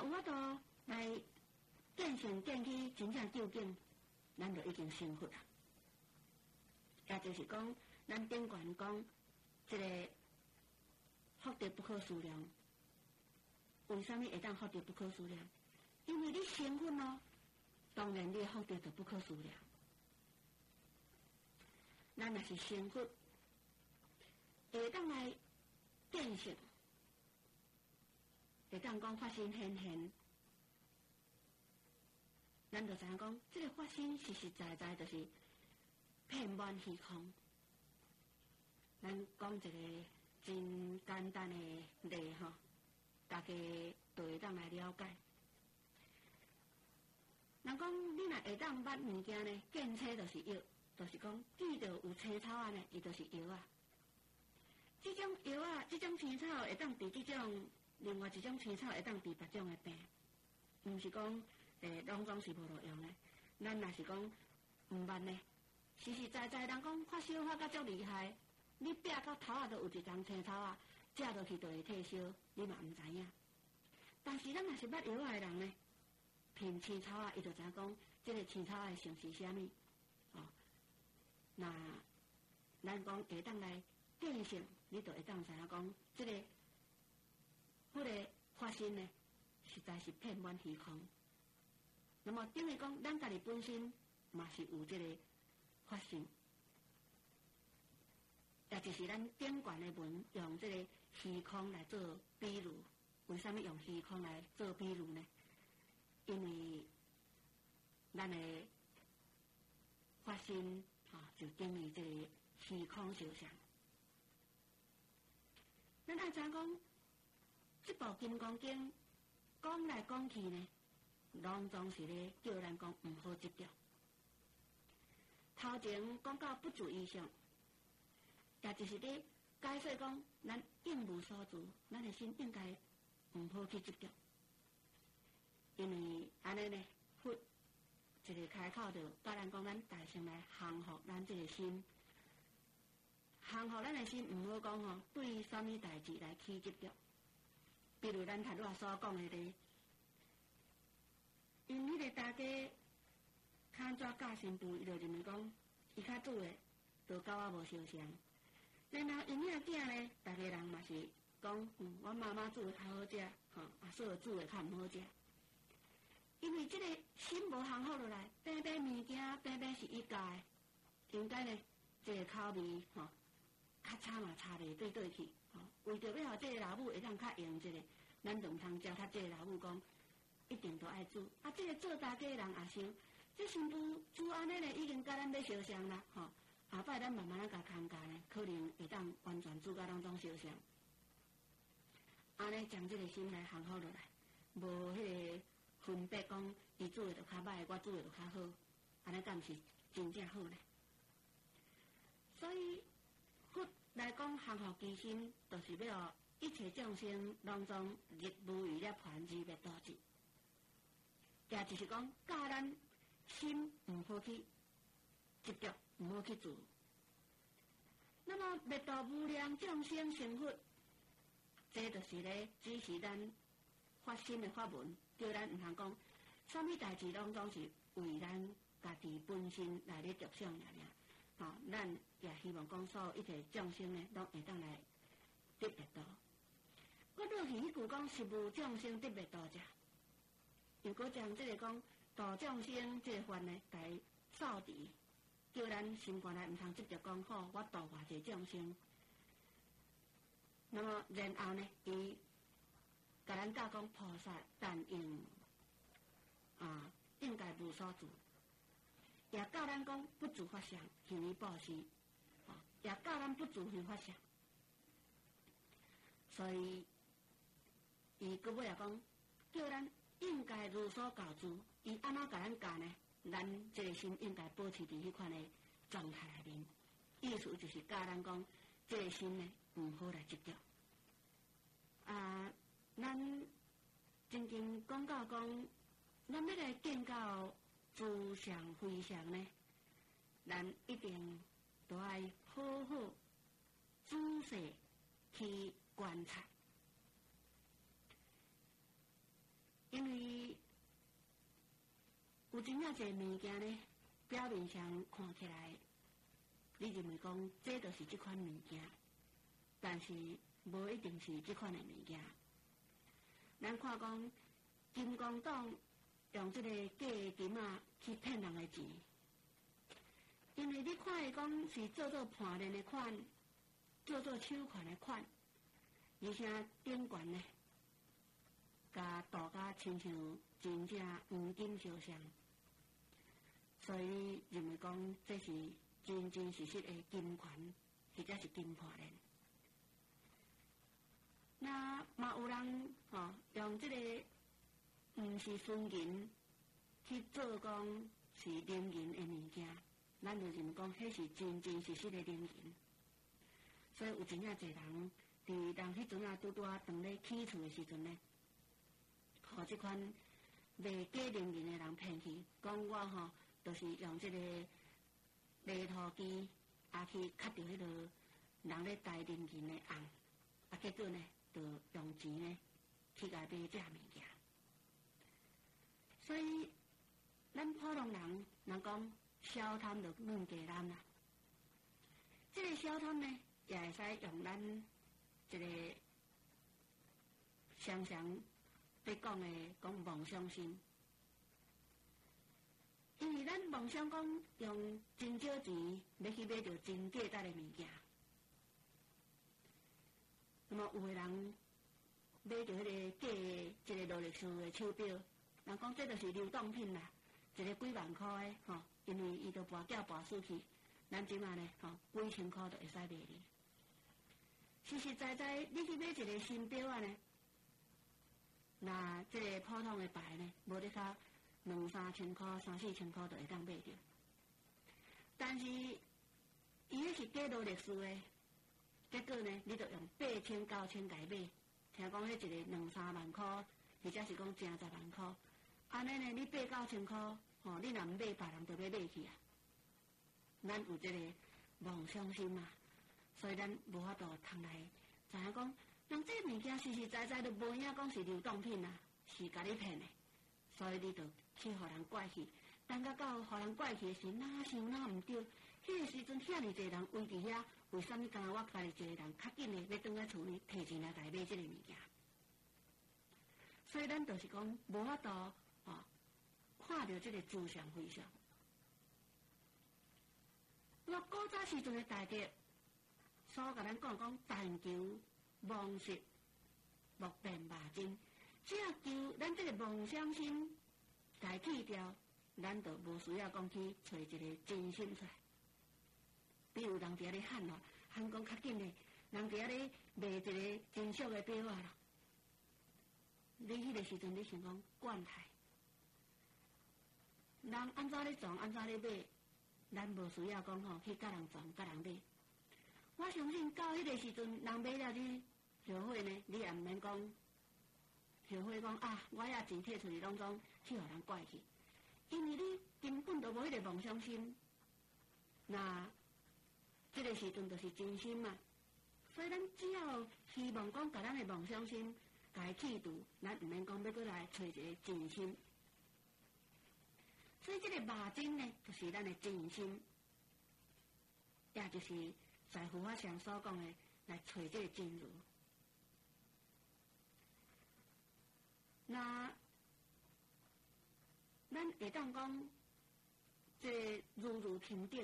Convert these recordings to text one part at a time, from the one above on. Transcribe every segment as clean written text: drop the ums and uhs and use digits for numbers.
有法度来见性见去真正究竟，咱就已经成佛啦。也就是讲，咱顶悬讲，这个福德不可思量。为什么会当福德不可思量？因为你成佛咯，当然你的福德就不可思量。咱若是成佛，会当来见性，会当讲发心显现，咱就知影讲，这个发心实实在在就是遍满虚空。咱讲一个真简单的例吼，大家都会当来了解。人讲你若会当捌物件呢，见车就是药，就是讲见到有青草啊呢，伊就是药啊。这种药啊，这种青草会当治这种，另外一种青草会当治别种的病，毋是讲拢总是无路用的。咱若是讲毋捌呢，实实在在人讲发烧发到足厉害，你壁到头啊都有一丛青草啊，食落去就会退烧，你嘛毋知影。但是咱若是捌药啊的人呢，品青草啊，伊就知影讲，这个青草啊性是啥物哦。那咱讲会当来见性，你就会当知影讲，这个迄个发心呢，实在是遍满虚空。那么等于讲，咱家己本身嘛是有这个发心，也就是咱顶悬的文用这个虚空来做比喻。为什么用虚空来做比喻呢？因为咱的发心就等于这个虚空实相。咱爱知影讲，这部《金刚经》讲来讲去呢，拢总是咧叫咱讲毋好执着。头前讲到不住意相，也就是咧解释讲，咱应无所住，咱的心应该毋好去执着。因为安尼呢，佛一个开口就教咱讲，咱大乘来降伏咱这个心，降伏咱的心，毋好讲吼对什么代志来起执着。比如咱头拄所讲的咧，因迄个大家看怎教新妇，伊就认为讲，伊较煮的都狗仔无相像。然后因遐囝呢，大家人嘛是讲，我妈妈煮的较好食，阿嫂煮的较毋好食。因为这个心无降伏落来，平平物件平平是一家的，应该呢，这个口味较差嘛，差袂对去。为着要互这个老母会当较用这个，咱就毋通教他这个老母讲，一定都爱煮。这个做大家人也想，这新妇煮安尼呢，已经甲咱要相像啦，下摆咱慢慢甲空教呢，可能会当完全煮甲拢总相像。安尼将这个心来降伏落来，无迄个分别讲，伊煮的就较歹，我煮的就较好，安尼敢毋是真正好呢？所以佛来讲降伏其心，就是要一切众生拢总入无余涅盘而灭道之，也就是讲教咱心毋好去执着，毋好去住。那么灭道无量众生成佛，这就是咧指示咱发心的法门，叫咱毋通讲，什么代志拢总是为咱家己本身来咧着想尔。咱也希望讲，所有一切众生呢，拢会当来得灭道。我落去迄句讲，实无众生得灭道者。如果将这个讲度众生这个法呢，来扫除，叫咱心肝内毋通执着讲好，我度偌济众生。那么然后呢，伊甲咱教讲菩萨但应应该无所住。也教咱讲不住法相，行于布施，也教咱不住于法相。所以，伊搁尾也讲，叫咱应该如所教之。伊安怎甲咱教呢？咱这个心应该保持伫迄款的状态内面。意思就是教咱讲，这个心呢，毋好来执着。咱真正讲到讲，咱要来见到诸相非相呢，咱一定都要好好仔细去观察，因有真正侪物件呢，表面上看起来，你认为讲这就是这款物件，但是无一定是这款的物件。咱看讲，金光党用这个假的金仔去骗人的钱，因为你看伊讲是做盘链的款，做手款的款，而且顶悬呢，甲镀甲亲像真正黄金相像，所以认为讲这是真真实实的金环，或者是金盘链。那嘛有人用这个毋是纯银去做讲是零银的物件，咱就认为讲迄是真真实实的零银。所以有真正侪人伫人迄阵啊拄当咧起厝的时阵呢，互即款卖假零银的人骗去，讲我就是用这个犁土机去卡着迄个人咧带零银的红，结果呢，就用钱呢去甲买这物件。所以，咱普通人讲小贪就软价咱啦。这个小贪呢，也会使用咱这个常常要讲的讲妄想心，因为咱妄想讲用真少钱要去买到真价值的物件，那么有的人买到迄个假的一个劳力士的手表，人讲这就是流动品啦，一个几万块的因为伊都跋筊跋出去，咱即马呢几千块就会使买哩。实实在在，你去买一个新表啊呢，那这个普通的牌呢，无得较2、3千块、3、4千块就会当买着。但是伊迄是假劳力士的，结果呢，你就用8千、9千来买，听讲迄一个2、3万块，或者是讲正10万块，安尼呢，你8、9千块，你若毋买，别人就要买去啊。咱有这个妄想心嘛。所以咱无法度通来知影讲，人这物件实实在在都无影讲是流动品啊，是甲你骗的，所以你就去互人怪去。等到互人怪去的时，哪想哪毋对，迄个时阵遐尼侪人围伫遐，为什么敢若我家己一个人较紧的要转来厝里摕钱来甲伊买这个物件？所以咱就是讲无法度看到这个真相非常。那古早时阵的大家。所甲咱讲但求妄实，莫辨马真。只要求咱这个妄想心来去掉，咱就无需要讲去找一个真心出来。比如人伫遐咧喊讲较紧的，人伫遐咧卖一个真俗的表啊啦。你迄个时阵你想讲惯态，人安怎咧撞安怎咧买，咱无需要讲去甲人撞甲人买。我相信到迄个时阵，人买了你后悔呢，你也毋免讲后悔讲我也钱摕出去拢总去互人怪去，因为你根本就无迄个妄想心。那这个时阵就是真心嘛，所以咱只要希望讲甲咱的妄想心甲伊去除，咱毋免讲要过来找一个真心。所以这个马真呢，就是咱的真心，也就是在佛法上所讲的，来找这个真如。那咱会当讲，这如平等，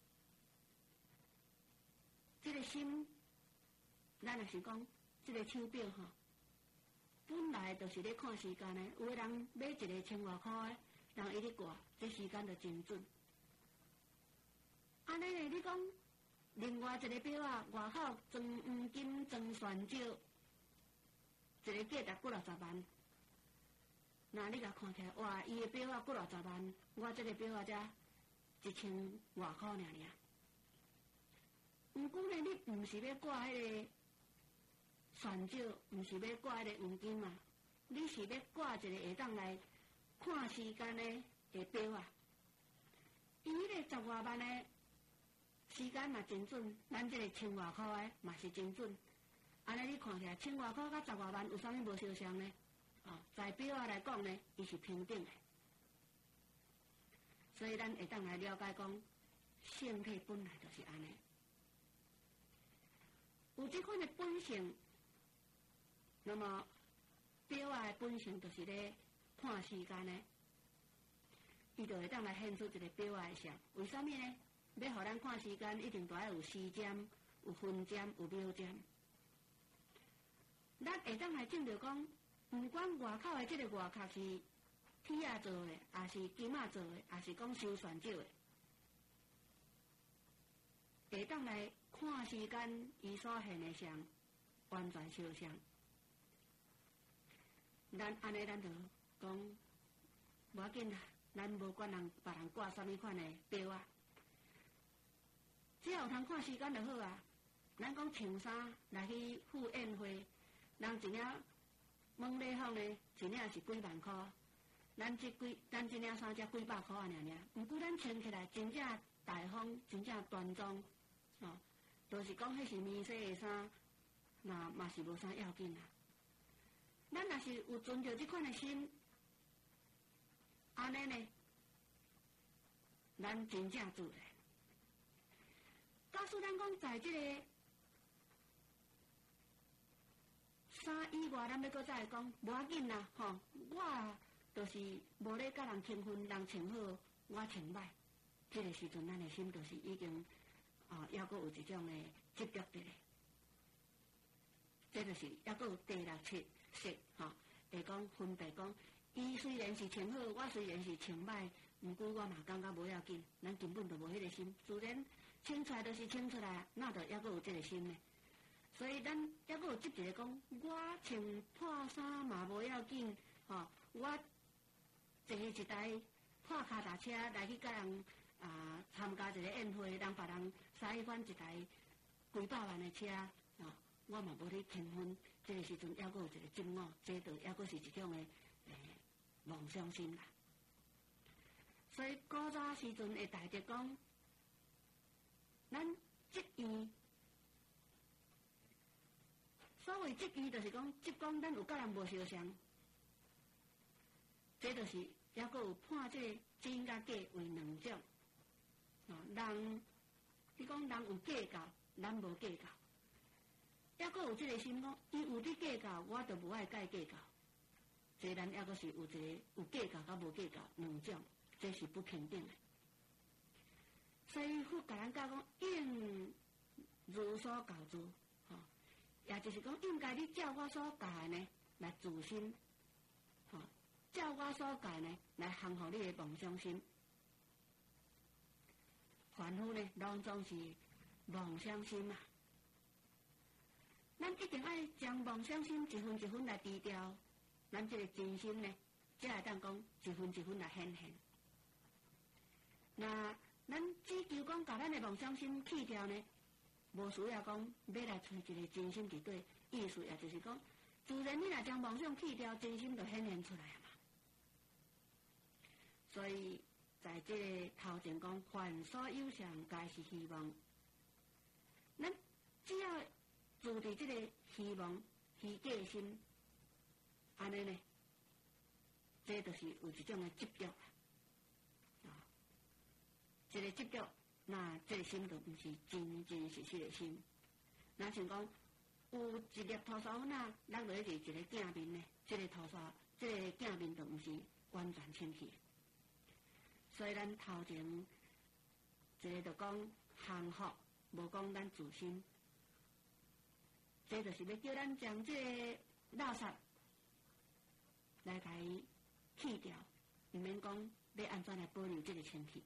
这个心，咱若是讲这个手表本来就是咧看时间的，有个人买一个1000多块的，人伊咧挂，这时间就真准。安尼呢，你讲？另外一个表外口装黄金、装旋石，一个价值几60万。那你甲看起来，哇，伊的表几60万，我这个表才1000外块尔。毋过呢，你毋是要挂迄个旋石，毋是要挂迄个黄金嘛？你是要挂一个会当来看时间的表啊。伊迄个10外万的。时间嘛真准，咱这个1000外块的嘛是真准。安尼你看起来1000外块甲10外万有啥物无相像呢？在表来讲呢，伊是平等的。 所以咱会当来了解讲，性体本来就是安尼，有这款的本性，那么表啊的本性就是咧看时间呢，伊就会当来显出一个表啊的相。为什么呢？要互咱看时间，一定都要有时针、有分针、有秒针。咱会当来证着讲，不管外口的这个外壳是铁啊做的，还是金啊做的，还是讲收旋少的，会当来看时间，伊所现的相完全相像。咱安尼，咱就讲无要紧啦，咱无管别人挂什么款的表啊，只要有通看时间就好啊。咱讲穿衫来去赴宴会，人一领蒙礼服呢，一领是几万块，咱一领衫才几百块啊，尔。毋过咱穿起来真正大方，真正端庄，哦，就是讲迄是面洗的衫，那嘛是无啥要紧啦。咱若是有存着这款的心，安尼呢，咱真正自然。告诉咱讲，在这个衫以外，咱要搁再讲，无要紧啦，吼，我就是无咧甲人轻分，人穿好，我穿歹。这个时阵，咱的心就是已经还阁有一种的执着伫咧。这就是还阁有第六色，吼，会讲分别讲，伊虽然是穿好，我虽然是穿歹，毋过我嘛感觉无要紧，咱根本就无迄个心，自然穿出来就是穿出来，那就还阁有这个心呢。所以咱还阁有即一个讲，我穿破衫嘛无要紧，吼，我坐一台破脚踏车来去甲人参加一个宴会，让别人使翻一台几百万的车，我嘛无咧轻分。这个时阵还阁有一个执我，这就还阁是一种的妄想心啦。所以古早时阵会大直讲，咱执意，所谓执意就是讲执讲咱有甲人无相像，这就是还阁有判这个真甲假为两种。人，你讲人有计较，咱无计较。还阁有这个心讲，伊有伫计较，我就无爱甲伊计较。这咱还阁是有一个有计较甲无计较两种，这是不平等的。所以佛甲咱教讲，应如所教之，也就是讲，应该你照我所教的呢来自心，照我所教呢来降服你的妄想心。凡夫呢，拢总是妄想心啊。咱一定爱将妄想心一分一分来低调，咱这个真心呢，才会当讲一分一分来显现。那咱只求讲把咱的妄想心去掉呢，无需要讲要来找一个真心伫对，意思也就是讲，自然你若将妄想去掉，真心就显现出来嘛。所以在这个头前讲，凡所有相，皆是希望。咱只要住伫这个希望、虚假心，安尼呢，这就是有一种的执着这个执着，那这个心就不是真真实实的心。那像讲有一粒涂沙粉啊，落落去一个镜面呢，这个这个镜面就不是完全清气。所以咱头前一个就讲降服，无讲咱自心。这就是要叫咱将这个垃圾来甲伊去掉，毋免讲要安怎来保留这个清气。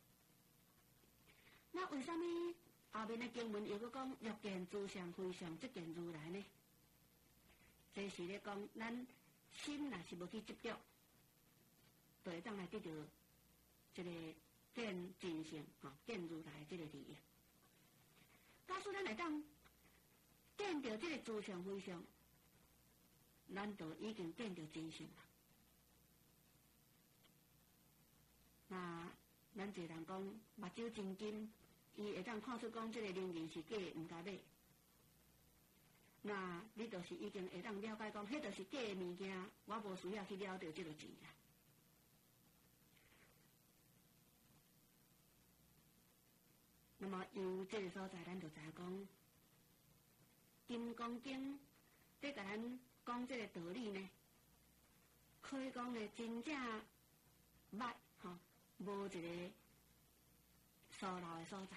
那为什么后面的经文又搁讲欲见诸相非相，即见如来呢？这是咧讲咱心若是无去执着，就会当来得到这个见真性，见如来这个利益。假使咱来当见到这个诸相非相，咱就已经见到真性啦。那咱一人讲目睭真金，伊会当看出讲这个灵验是假，毋该买。那你就是已经会当了解讲，迄就是假的物件，我无需要去了解这个钱啦。 那么由这个所在，咱就知影讲，金刚经在甲咱讲这个道理呢，可以讲呢真正捌吼，无一个疏漏的所在。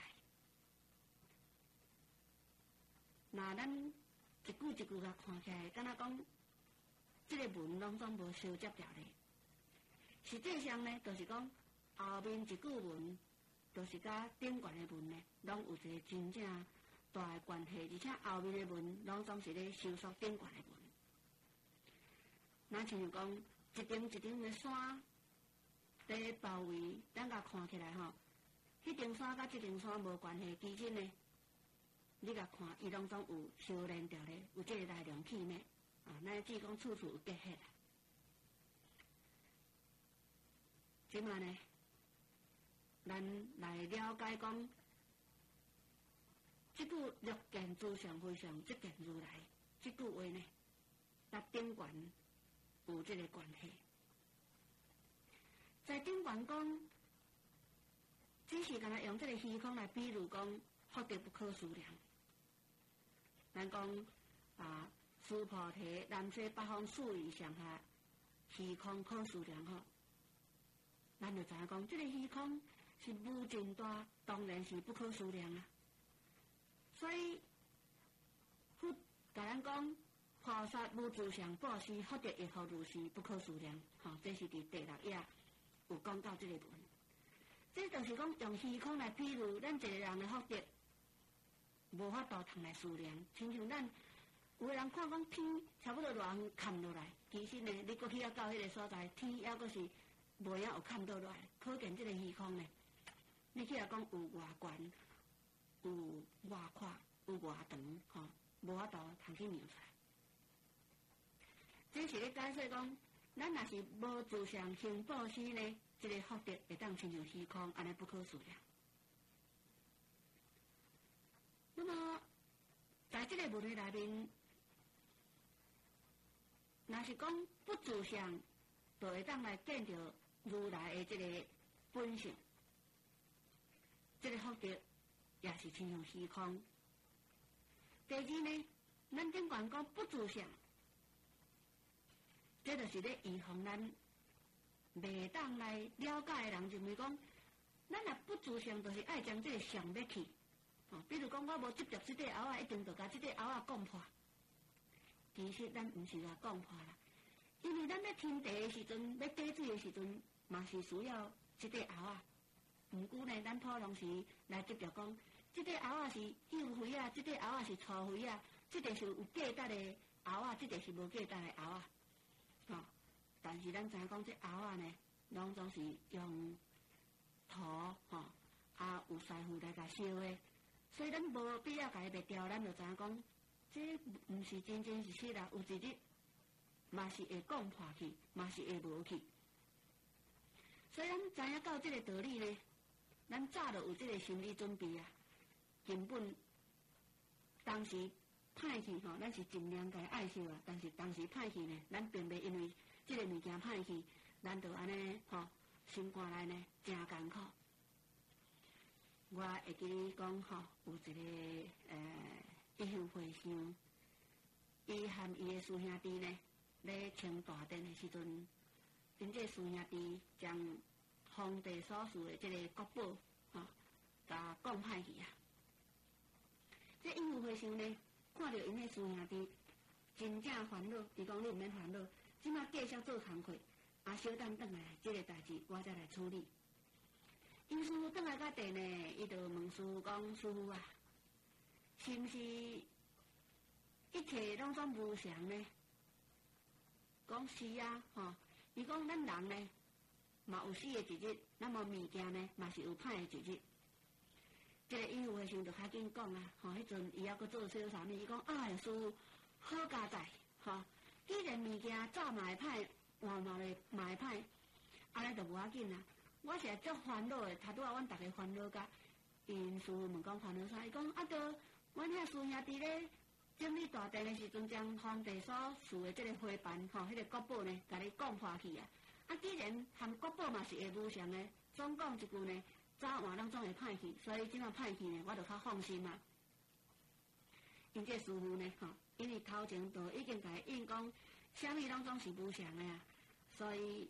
那咱一句一句甲看起来，敢若讲这个文拢总无相接掉咧。实际上呢，就是讲后面一句文，就是甲顶悬的文呢，拢有一个真正大的关系，而且后面的文拢总是咧收束顶悬的文。那亲像讲一顶一顶的山，在包围，咱甲看起来吼，迄顶山甲这顶山无关系，其实呢，你甲看，伊拢总有相连着咧，有这个来龙去脉啊，乃至讲处处有结合啦。即嘛呢，咱来了解讲，即句“略见诸相非相，即见如来”即句话呢，甲顶悬有这个关系。在顶悬讲，只是敢若用这个虚空来比喻讲，福德不可思量。咱讲啊，须菩提，南西北方四夷上下，虚空可思量吼。咱就知影讲，这个虚空是无尽大，当然是不可思量啊。所以，佛甲咱讲，菩萨无自相布施，福德亦复如是，不可思量。吼，这是伫第6页有讲到这个文。这就是讲用虚空来比喻咱一个人的福德，无法度通来思量。亲像咱有个人看讲天差不多偌远砍落来，其实呢，你过去要到迄个所在，天还阁是无影有看到落来，可见这个虚空呢，你起来讲有偌悬，有偌宽，有偌长，吼，无法度通去描出来。这是咧解释讲，咱若是无自相行布施呢，这个福德会当亲像虚空，安尼不可思量。那么，在这个文的内面，若是讲不自相，就会当来见到如来的这个本性，这个福德也是亲像虚空。第二呢，咱顶悬讲不自相，这就是咧预防咱袂当来了解的人，认为讲，咱若不自相，就是爱将这个相要去。哦，比如讲，我无执着这块蚵仔，一定就甲这块蚵仔讲破。其实咱毋是甲讲破啦。因为咱咧天地的时阵，要滴水的时阵，嘛是需要这块蚵仔。毋过呢，咱普通时来执着讲，这块蚵仔是幼肥啊，这块蚵仔是粗肥啊，这个是有价值的蚵仔，这个是无价值的蚵仔。哦，但是咱知影讲，这蚵仔呢，拢总是用土吼啊有师傅来甲烧的，所以咱无必要甲伊灭掉，咱就知影讲，这毋是真真实实啦，有一日。嘛是会讲破去，嘛是会无去。所以咱知影到这个道理呢，咱早就有这个心理准备啊。根本当时歹去吼，咱是尽量甲伊爱惜啊。但是当时歹去呢，咱并袂因为这个物件歹去，咱就安尼吼，心肝内呢真艰苦。我会记哩讲吼，有一个一向和尚，伊和伊的师兄弟呢。咧清大殿的时阵，因这师兄弟将皇帝所赐的这个国宝，吼，甲讲歹去啊。这因为和尚呢，看到因迄师兄弟真正烦恼，伊讲你毋免烦恼，即马继续做工课，啊，小等转来，这个代志我再来处理。因师傅转来到殿呢，伊就问师傅讲：师傅啊，是毋是一切拢总无常呢？讲是啊，吼！伊讲咱人呢，嘛有死的一日，那么物件呢，嘛是有歹的一日。这个因为和尚就较紧讲啊，吼！迄阵伊还阁做些啥物？伊讲哎呀，师傅好佳哉，吼！既然物件早嘛会歹，晚嘛会歹，安尼就无要紧啊。我是足烦恼的，头拄仔阮逐个烦恼甲，因师傅问讲烦恼啥？伊讲啊，都阮遐师兄弟咧。整理大殿的时阵，将皇帝所赐的这个花瓣，吼，迄个国宝呢，甲你讲破去啊！啊，既然含国宝嘛是会无常的，总讲一句呢， 早晚拢总会歹去，所以即马歹去呢，我就较放心嘛。因这师傅呢，因为头前都已经甲伊应讲，啥物拢总是无常的啊，所以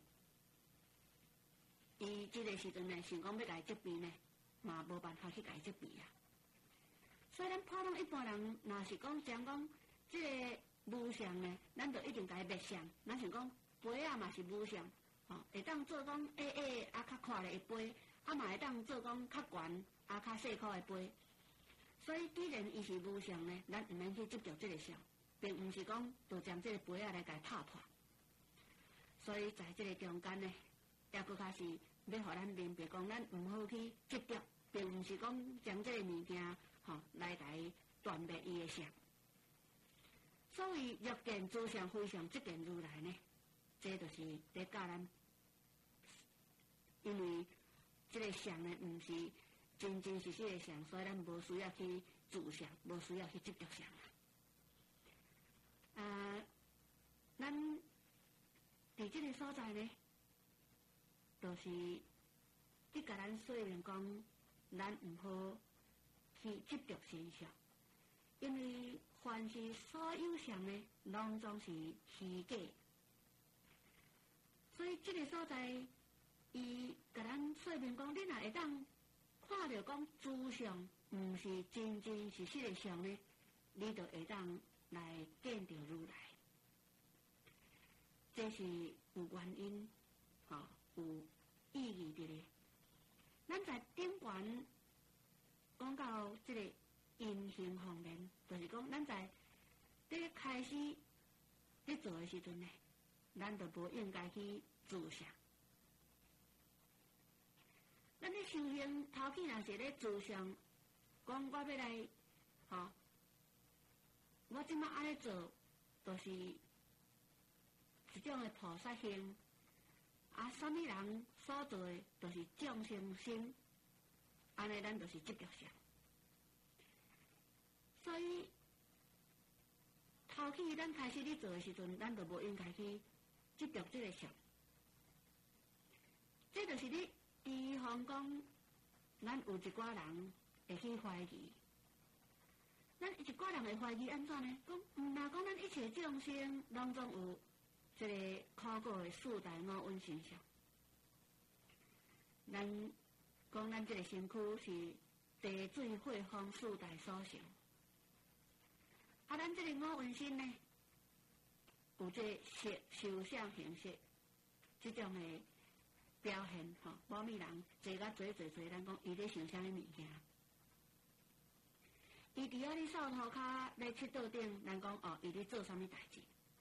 伊即个时阵呢，想讲要甲伊责备呢，嘛无办法去甲伊责备啊。所以咱普通一般人，若是讲讲即个无常呢，咱就一定甲伊灭相。咱想讲杯啊嘛是无常，会当做讲啊较宽的杯，啊嘛会当做讲较悬啊较细块的杯。所以既然伊是无常呢，咱毋免去执着即个相，并毋是讲就将即个杯啊来甲伊拍破。所以在即个中间呢，也佫较是要互咱明白讲，咱毋好去执着，并毋是讲将即个物件来甲伊断灭伊的相。所谓欲见诸相非相，即见如来呢，这就是伫教咱，因为即个相呢，毋是真真实实的相，所以咱无需要去自相，无需要去执着相咱伫即个所在呢，就是伫甲咱说明讲，咱毋好去执着身相，因为凡是所有相呢，拢总是虚假。所以即个所在，伊甲咱说明讲，你若会当看到讲诸相毋是真真实实的相呢，你就会当来见到如来。这是有原因，有意义的咧。咱在顶悬讲到这个因行方面，就是讲咱在伫开始咧做的时阵呢，咱就无应该去自相。咱咧修行头起若是咧自相，讲我要来，我即马安尼做，就是一种的菩萨行，什么人所做的，就是众生心，安尼咱就是执着相。所以头起咱开始咧做的时阵，咱就无应该去执着这个相。这就是你预防讲，咱有一寡人会去怀疑。咱一寡人会怀疑安怎呢？讲，若讲咱一切众生拢总有这个考过的四大五蕴现象。咱讲咱这个身躯是地水火风四大所成，咱这个五蕴身呢，有这色、受、想、行、识这种的表现，某物人坐甲坐，咱讲伊咧想啥物物件。伊伫咧扫涂骹咧七道顶，咱讲伊咧做啥物代志。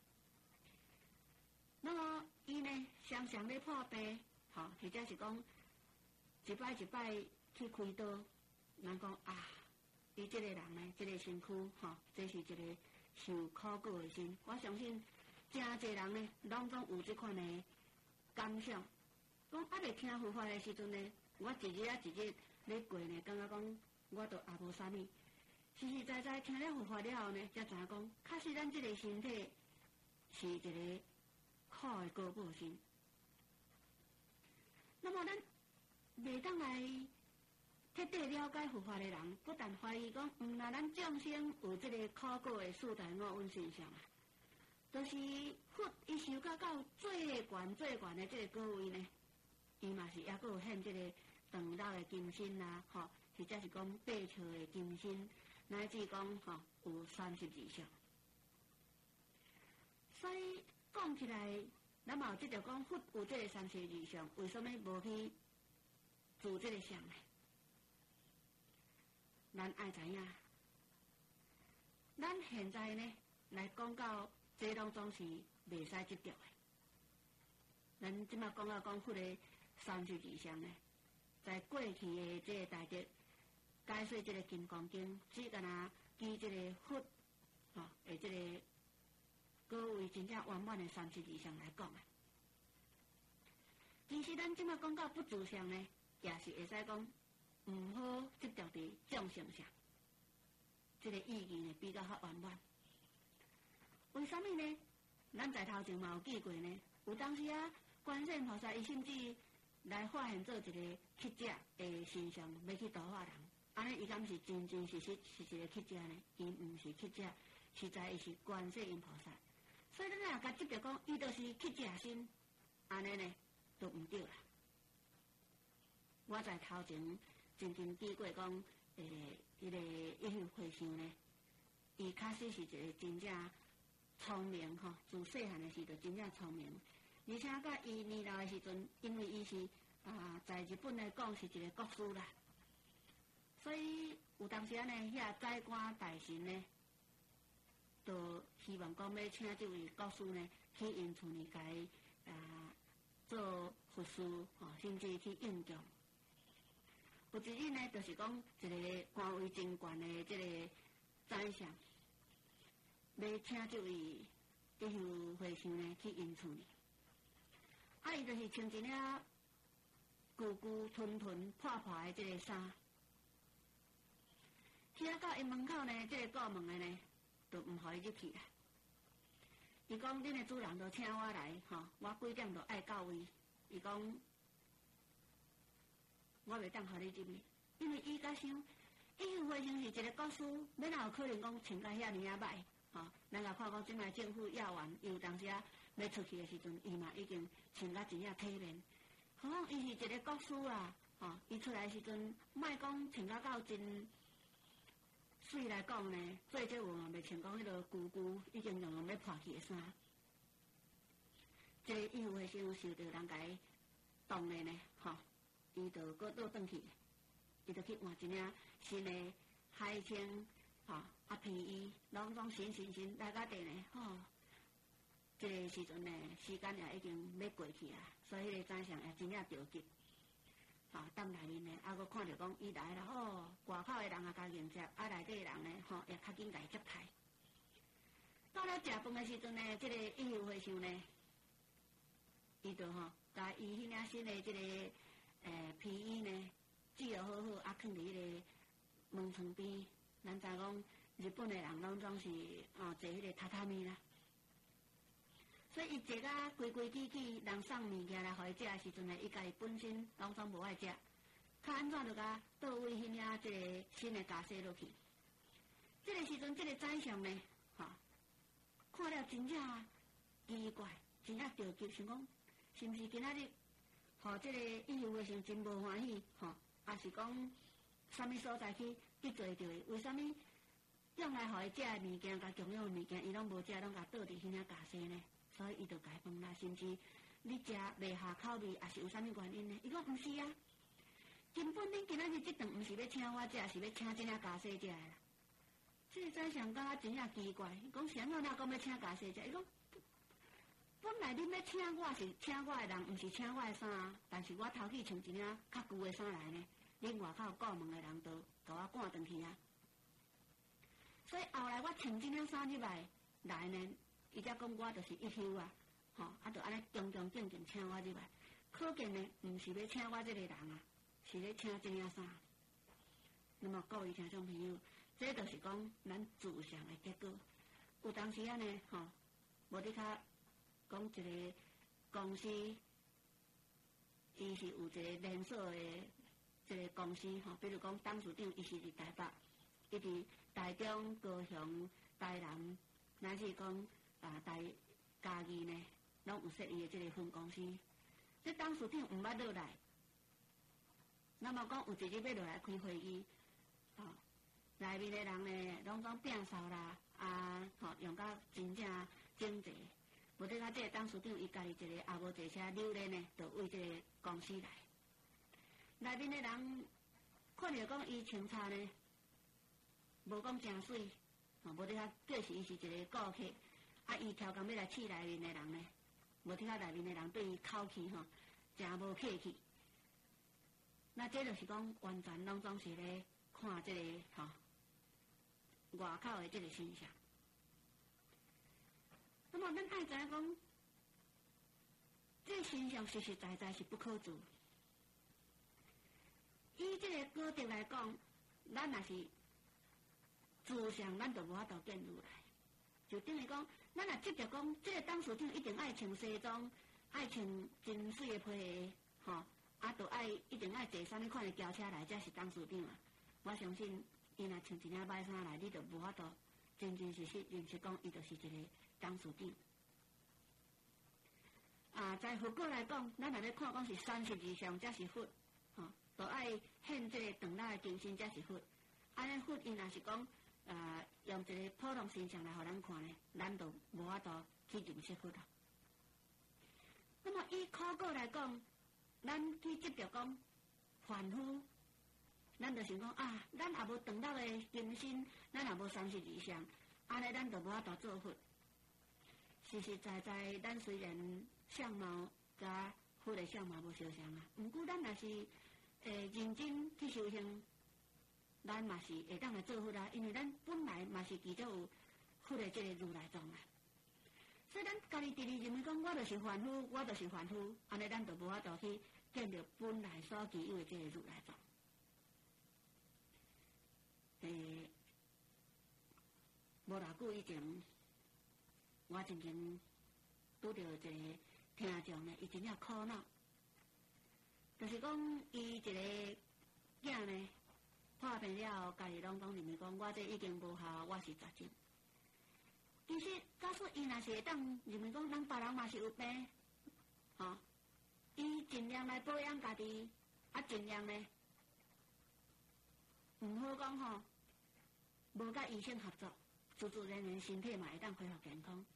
那么伊呢，常常咧破病，或者是讲一摆一摆去开刀，咱讲伊这个人呢，这个身躯，这是一个受苦过的身。我相信真侪人呢，拢总有这款的感想。讲未听佛法的时阵呢，我一日一日咧过呢，感觉讲我都也无啥物。实实在在听了佛法了后呢，才知影讲，确实咱这个身体是一个苦的果报身。那么咱袂当来彻底了解佛法的人，不但怀疑讲，若咱众生有这个苦果的四大五蕴现象就是佛伊修到最悬的这个果位呢，伊嘛是还佫有现这个长老的金身啦，或者是讲八尺的金身。乃至讲有32相，所以讲起来，咱嘛有即条讲佛有这个32相，为什么无去做这个相呢？咱爱知影，咱现在呢来讲到这拢总是袂使执着的。咱即马讲到讲佛的32相呢，在过去的这个大德。解说这个《金刚经》，只干那记这个佛，的这个各位真正圆满的32相来讲啊。其实咱即马讲到不自相呢，也是会使讲毋好执着伫众生相，这个意义呢比较较圆满。为什么呢？咱在头前嘛有记过呢，有当时观世音菩萨伊甚至来发现做一个乞者的形象，要去度化人，安尼伊敢是真真实实是一个乞者呢？伊毋是乞者，实在伊是观世音菩萨。所以咱若甲执着讲，伊就是乞者心，安尼呢，都毋对啦。我在头前真记过讲，迄个一休和尚呢，伊确实是一个真正聪明吼，自细汉的时就真正聪明，而且甲伊年老的时阵，因为伊是在日本来讲是一个国师啦，所以有当时呢，遐宰官大臣呢，就希望讲要请这位国师呢去因厝里甲伊做护士吼，甚至去应供。有一日呢，就是讲一个官位真悬的这个宰相，要请这位一休和尚呢去因厝里，伊就是穿一领旧旧吞吞破破的这个衫，去到因门口呢，这个顾门的呢，就唔互伊入去啊。伊讲恁的主人就请我来，我几点就爱到位。伊讲我袂当互你入去，因为伊甲想，伊有和尚是一个国师，要哪有可能讲穿甲遐尼啊歹？咱甲看讲，即卖政府要员，伊有当时要出去的时阵，伊嘛已经穿甲真正体面。何况伊是一个国师啊，伊出来的时阵，莫讲穿甲到真水来讲呢，做这话袂像讲迄个旧旧已经用要破去的衫。这伊有和尚受到人家当的呢，伊就搁倒转去，伊就去换一领新的海青，皮衣，拢总新来到地呢，这个时阵呢，时间也已经要过去啊，所以迄个宰相也真正着急。等内面呢，搁看到讲伊来了，外口的人也甲迎接，内底的人呢，也较紧甲伊接待。到了食饭的时阵呢，这个一休和尚呢，伊就甲伊迄领新的这个皮衣呢，煮了好好，放伫迄个门床边。咱知讲日本的人拢总是坐迄个榻榻米啦，所以伊坐甲规规矩矩，人送物件来互伊食的时阵呢，伊家己本身拢总无爱食，较安怎就甲倒位迄领这个新的家洗落去。这个时阵，这个宰相呢，看了真正奇怪，真正着急，想讲是毋是今仔日，这个一休和尚真无欢喜，也是讲啥物所在去做着伊？为啥物用来互伊食的物件，甲供养的物件，伊拢无食，拢甲倒伫迄领家洗呢？所以伊就解问啦，甚至你食袂下口味，也是有啥物原因呢？伊讲毋是啊，根本恁今仔日这顿毋是要请我食，是要请这领家洗食的啦。这个宰相感觉真正奇怪，讲是安怎讲要请家洗食？伊讲本来恁要请我是请我的人，毋是请我的衫，但是我头去穿一领较旧的衫来呢，恁外口顾门的人都甲我赶转去啊。所以后来我穿这领衫入来呢，伊才讲我就是一休啊，就安尼恭恭敬敬请我入来，可见呢，毋是要请我这个人啊，是咧请这领衫。那么各位听众朋友，这就是讲咱自相的结果。有当时啊呢，无你较讲一个公司，伊是有一个连锁的这个公司，比如讲董事长伊是伫台北，伊伫台中、高雄、台南，乃至讲台嘉义呢，拢有设伊的这个分公司。这董事长毋捌落来，那么讲有一日要落来开会议，内面的人呢，拢总摒扫啦，用到真正整齐。无得甲这个董事长伊家己一个也无坐车溜咧呢，就为这个公司来。内面的人看到讲伊穿插呢，无讲真水，无得甲表示伊是一个顾客。伊超工要来试内面的人呢，无得甲内面的人对伊口气真无客气。那这就是讲完全拢总是咧看这个外口的这个现象。那么，咱爱知影讲，这现象实实在在是不可取。以这个果德来讲，咱若是自相，咱就无法度见入来。就等于讲，咱若执着讲，这个董事长一定爱穿西装，爱穿真水的皮鞋， 就一定爱坐啥物款的轿车来才是董事长啊！我相信，伊若穿一领歹衫来，你就无法度真真实实认识讲，伊就是一个董事长。在佛教来讲，咱若咧看讲是32相才是佛，就爱献这个长老的精神才是佛。安尼佛伊若是讲，用一个普通形象来互咱看咧，咱就无法度去认识佛啦。那么以考古来讲，咱去执着讲凡夫，咱就想讲咱也无长老的精神，咱也无32相，安尼咱就无法度做佛。实实在在，咱虽然相貌甲佛的相貌无相像啊，毋过咱若是认真去修行，咱嘛是会当来做佛啊，因为咱本来嘛是其中有佛的这个如来藏啊。所以咱家己直直认为讲，我就是凡夫，我就是凡夫，安尼咱就无法度去见到本来所具有的这个如来藏。无偌久以前，我曾经拄到一个听众呢，伊真正苦恼，就是讲伊一个囝呢破病了后，家己拢讲认为讲，我这已经无效，我是杂症。其实，假使伊若是会当认为讲，咱别人嘛是有病，伊尽量来保养家己，尽量呢，毋好讲无甲医生合作，自自然然身体嘛会当恢复健康。